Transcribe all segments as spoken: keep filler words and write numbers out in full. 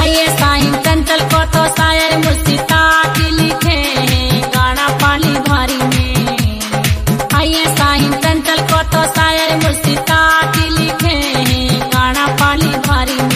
आइए साहिं चंचल को तो शायर मुस्तिता की लिखे हैं गाना पाली भारी में। आइए साहिं चंचल को तो शायर मुस्तिता की लिखे हैं गाना पाली भारी में।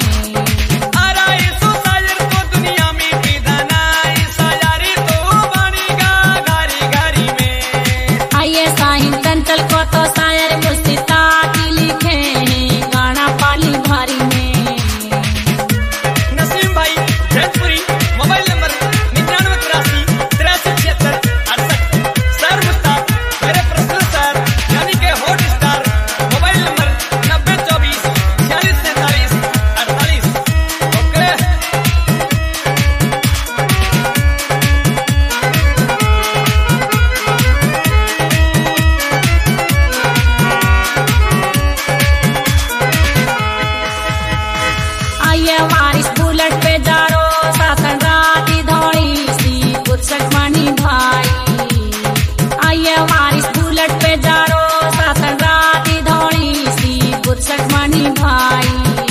वारिस बुलेट पे जारो सासन राती धोड़ी सी पुरसठ मणि भाई। आइए वारिस बुलेट पे जारो सासन राती धोड़ी सी पुरसठ मणि भाई।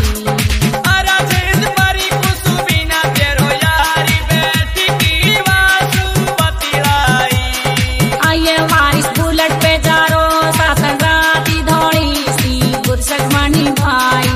आइए वारिस बुलेट पे जारो सासन राती धोड़ी सी पुरसठ मणि भाई।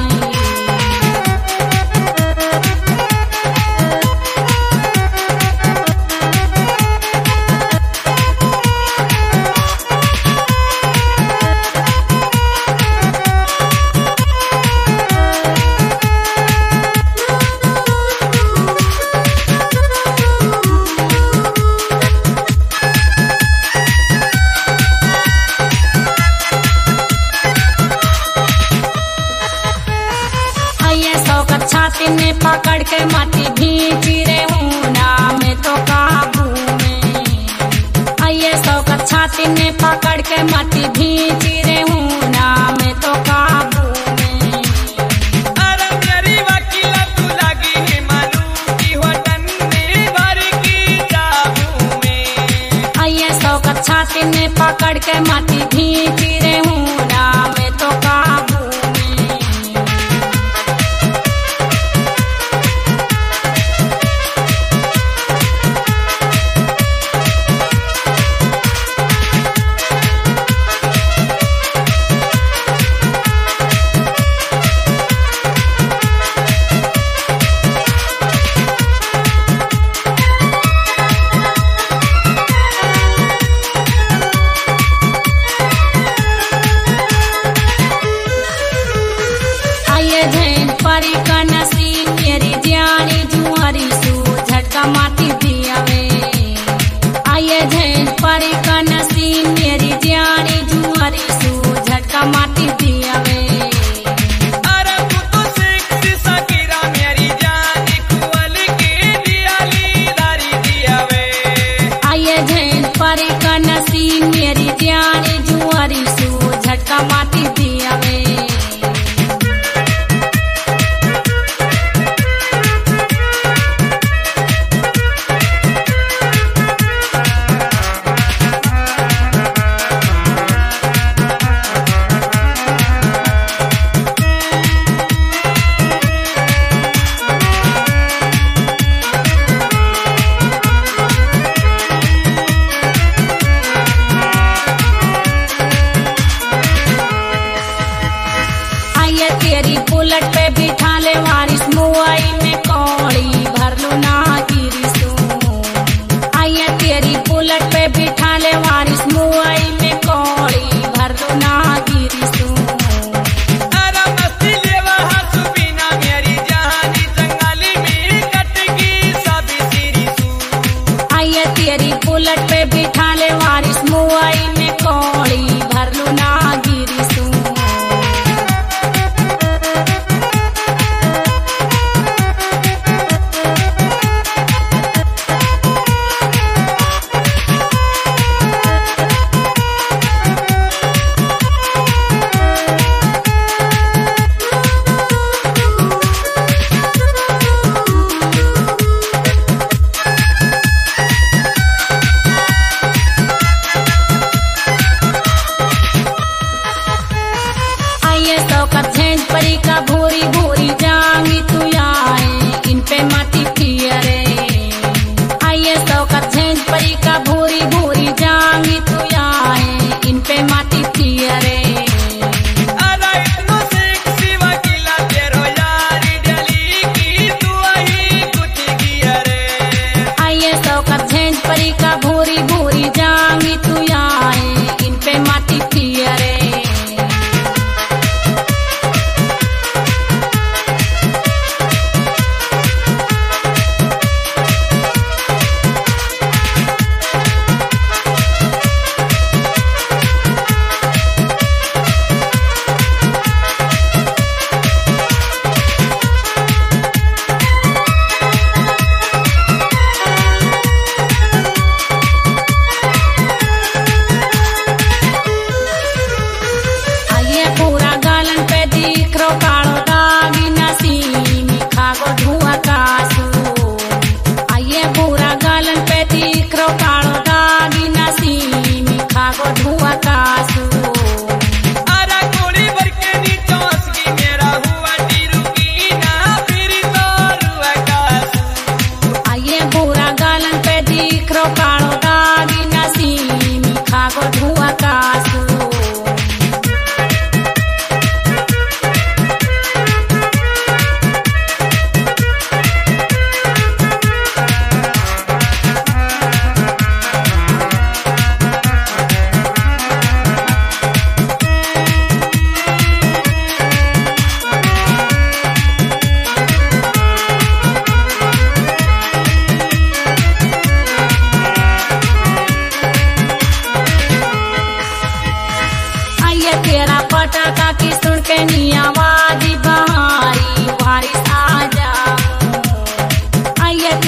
छाती में पकड़ के माटी भींची रे हूँ ना मैं तो काबू में। आइए सौकत छाती में पकड़ के माटी भींची रे हूँ ना मैं तो काबू में। अरे मेरी वकीला तू लगी है मालूम की वतन में भर की जाबू में। आइए सौकत छाती में पकड़ के माटी भींची रे हूँ ना मैं तो काबू। परी का नसीब मेरी जानी जुआरी सू झटका माटी दियावे। आइए झेल परी का नसीब मेरी जानी जुआरी सू झटका माटी दियावे। अरे तू तो सेक्सी सकीरा मेरी जानी कुवल की दियाली दारी दियावे। आइए झेल परी का नसीब मेरी जानी जुआरी सू झटका माटी दियावे।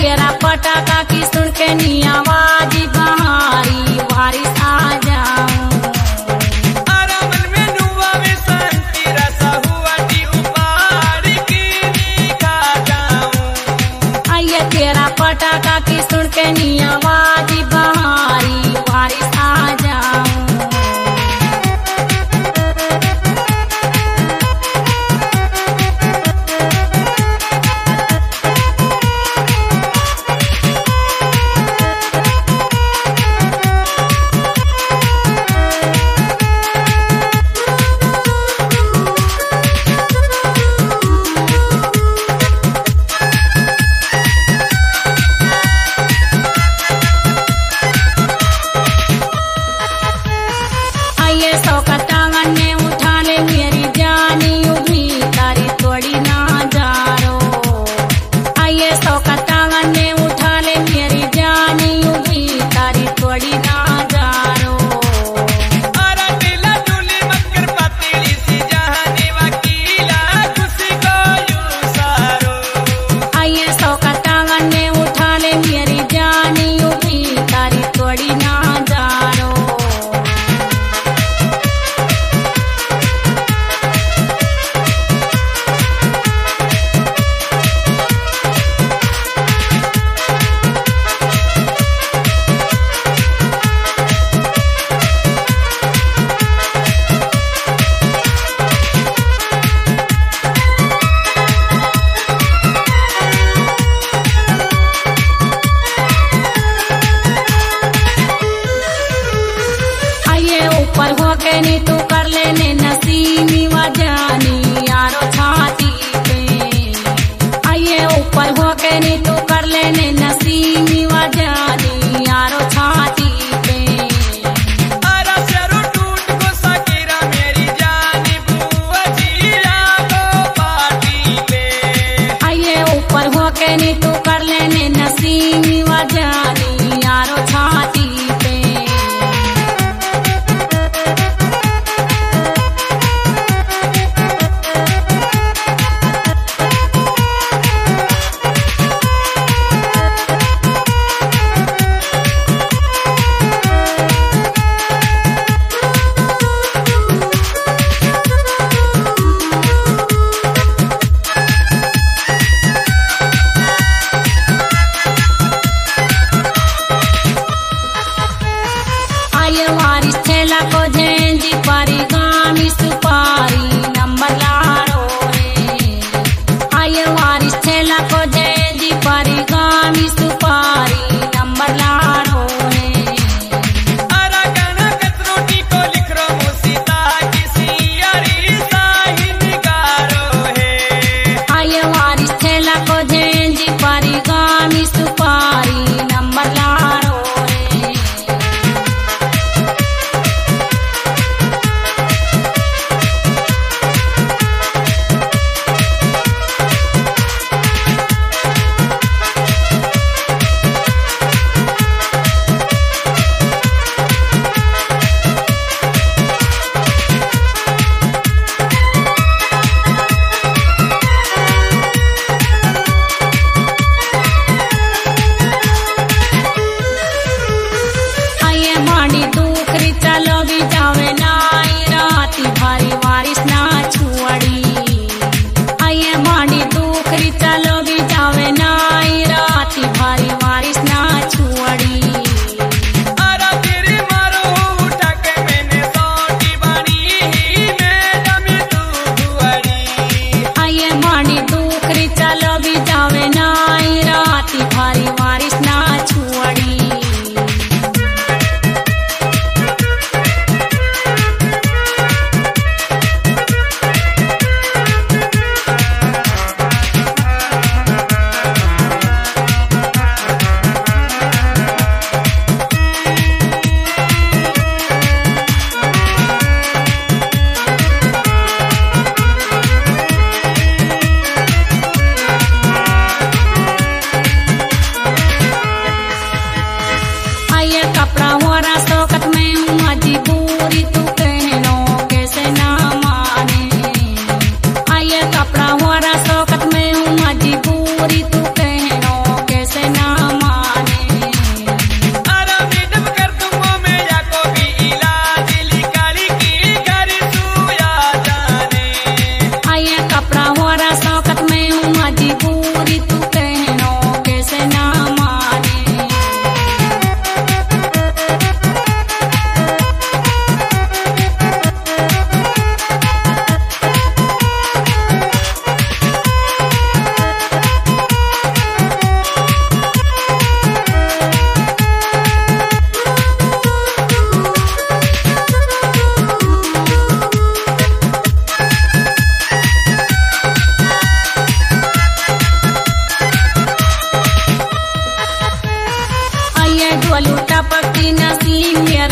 तेरा पटाखा की सुन के नी आवाज बहारी बारिश आ जाऊं। अरे मन में नुआ में शांति रसा हुआ दी उपार की खा जाऊं। आइए तेरा पटाखा की सुन के नी आवाज बहारी बारिश आ जाऊं। ऊपर हो के नी तू कर लेने नसीमी वजानी यारो छाती पे। आइए ऊपर हो के नी तू कर लेने नसीमी वजानी यारो छाती पे। अरे सरू टूट को सकीरा मेरी जानी बुआ जी लागो पार्टी पे। आइए ऊपर हो के नी तू कर लेने नसीमी वजानी यारो छाती पे। वारिस छेला को झेंजी पारी गामी सुपारी नंबर लारो रे। आये वारिस छेला को झेंजी पारी गामी सुपारी नंबर लारो रे। अरे गाना कतरोटी को लिख रो मुसीता किसी यारी साहिन गारो है। आये वारिस छेला को झेंजी पारी गामी सुपारी नंबर लारो रे। बबलू टपकी नसीम